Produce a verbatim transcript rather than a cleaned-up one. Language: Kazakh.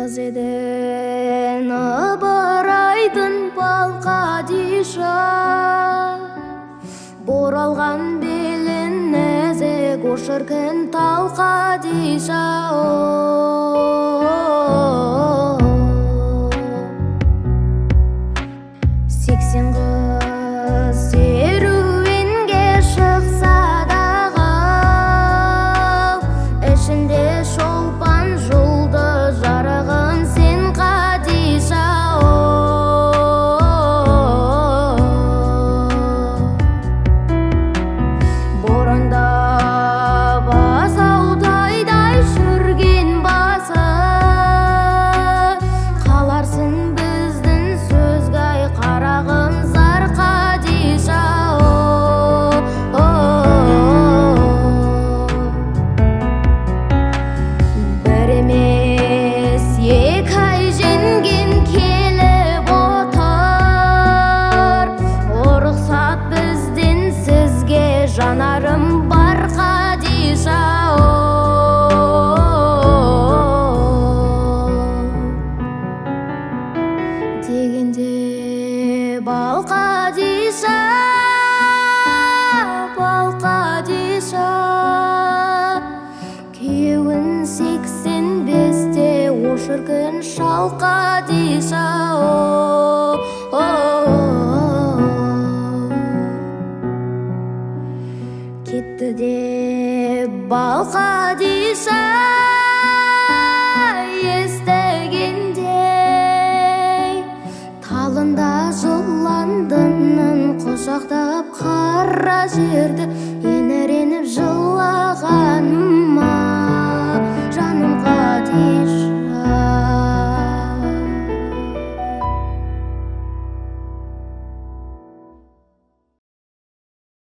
Кыз еден ыбырайтын балқадиша, боралған белін нәзік ошыркін талқадиша. Сексен қыз серуенге шықса дағы, ішінде шолпан жұлды жарығын сен қадиша. Боранда басаутайдай жүрген басы, қаларсың біздің сөзгай қарағым зар қадиша. Бір емес екі ай женген келіп отыр, рұқсат бізден сізге жанарым бар қадиша. Дегенде балқадиша, балқадиша, кеуін сексен бесте ошыркін шал қадиша. Кетті де балқадиша, естігендей талында жыландының құшақтап қара жерді